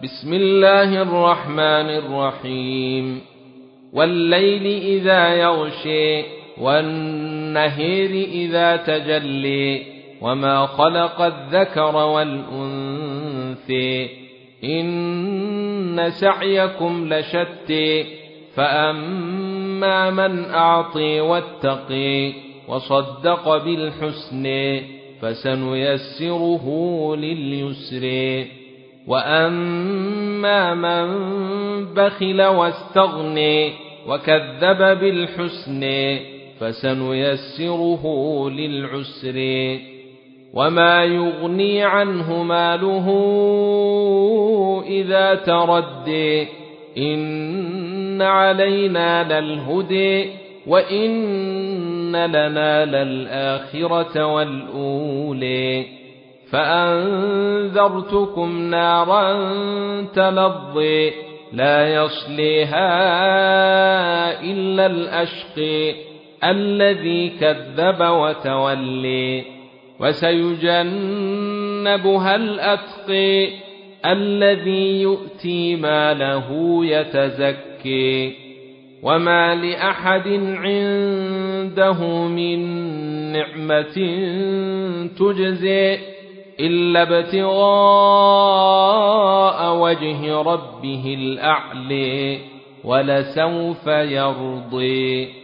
بسم الله الرحمن الرحيم والليل إذا يغشي والنهار إذا تجلي وما خلق الذكر والأنثى إن سعيكم لشتى فأما من أعطي واتقي وصدق بالحسنى فسنيسره لليسر وأما من بخل واستغنى وكذب بالحسنى فسنيسره للعسر وما يغني عنه ماله إذا تردى إن علينا للهدى وإن لنا للآخرة والأولى فأنذرتكم نارا تلظى لا يصليها إلا الأشقى الذي كذب وتولى وسيجنبها الأتقى الذي يؤتي ماله يتزكى وما لأحد عنده من نعمة تجزى إلا ابتغاء وجه ربه الأعلى ولسوف يرضى.